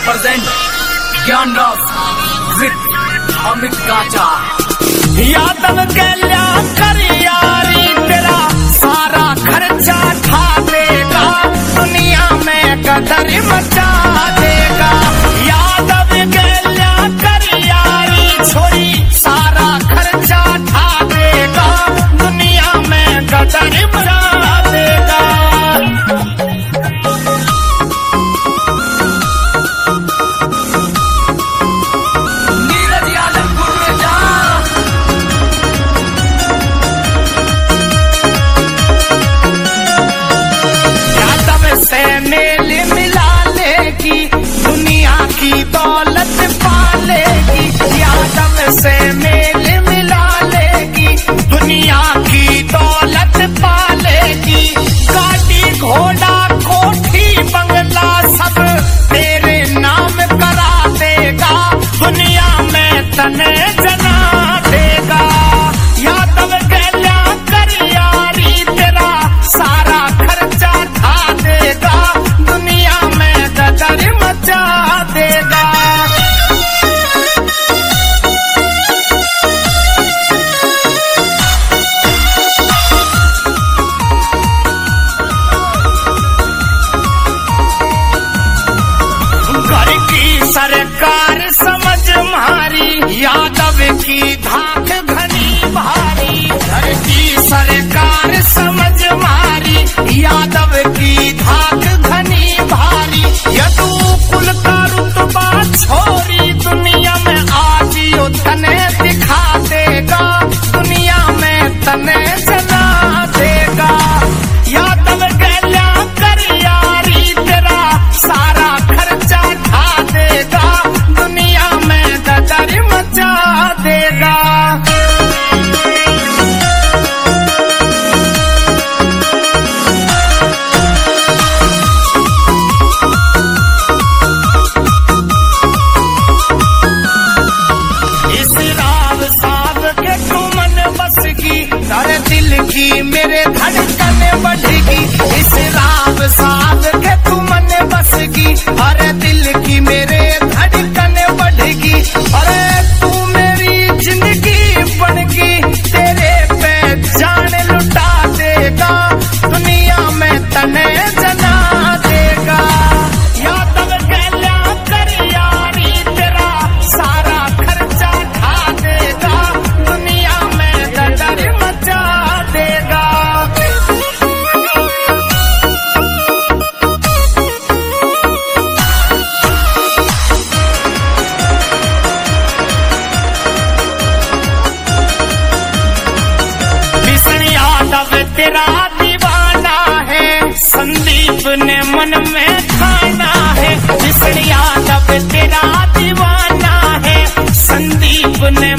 present Gyan Ras with Amit Kacha। Yadav गैल्या कर यारी तेरा सारा खर्चा ठा देगा, दुनिया में कदर मचा देगा। यादव गैल्या कर यारी छोरी सारा खर्चा ठा देगा, दुनिया में कदर मचा देगा। नीरज यादव गुर्जा यादव से मेल मिला लेगी, दुनिया की दौलत पालेगी। यादव से मेल मिला लेगी, दुनिया की दौलत पालेगी। गाड़ी घोड़ा कोठी बंगला सब तेरे नाम करा देगा, दुनिया में तने जना देगा। यादव गैल्या कर यारी तेरा सारा खर्चा ठा देगा, दुनिया में गदर मचा देगा। घर की सरकार समझ मारी, यादव की धाक घनी भारी। घर की सरकार समझ मारी, यादव की धाक घनी भारी। यदु कुल का रुतबा छोरी, दुनिया में आज यो तने दिखा देगा, दुनिया में तने जला देगा। यादव गैल्या कर यारी तेरा सारा खर्चा ठा देगा, दुनिया में गदर मचा देगा। इस राव साहब के तुमन बस की, अरे दिल की मेरे धड़कन बढ़ेगी। इस राव साहब के तुमन बस की, अरे दिल की मेरे धड़कन बढ़ेगी। अरे तू मेरी जिंदगी बनगी, तेरे पे जान लुटा देगा, दुनिया में तने जना देगा। यादव गैल्या कर यारी तेरा सारा खर्चा ठा देगा, दुनिया में गदर मचा देगा। विष्णु यादव तेरा दीवाना है, संदीप ने मन में ठाना है। विष्णु यादव तेरा दीवाना है, संदीप ने